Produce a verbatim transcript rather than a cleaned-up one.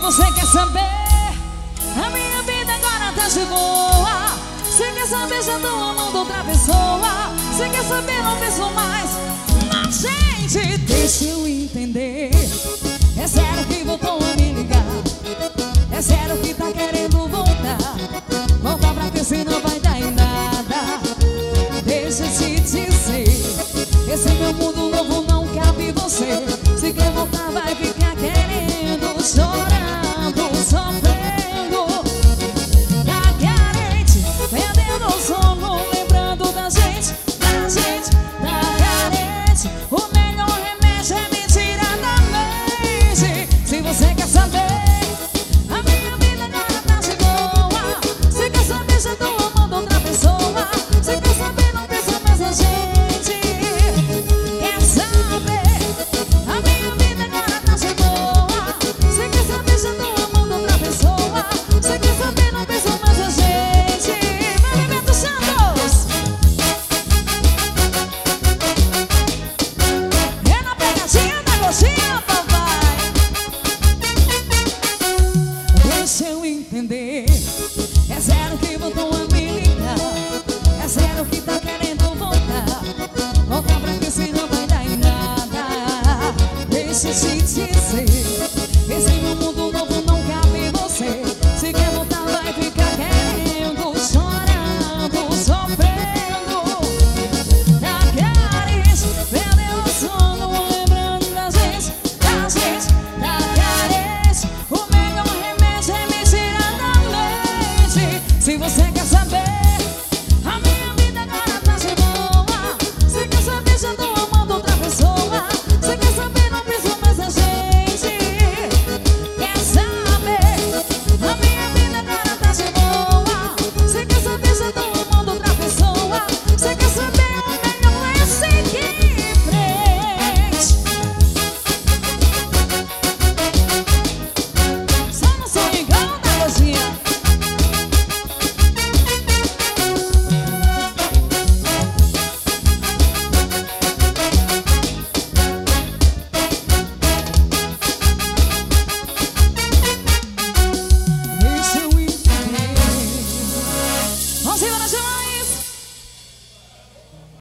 Você quer saber? A minha vida agora tá de boa. Você quer saber se eu tô amando outra pessoa? Você quer saber, não penso mais. Não, gente, deixa eu entender. É sério que voltou a me ligar? É sério que tá querendo voltar? Volta pra que senão vai dar em nada. Deixa eu te dizer, esse meu mundo novo não cabe você. Se quer voltar vai ficar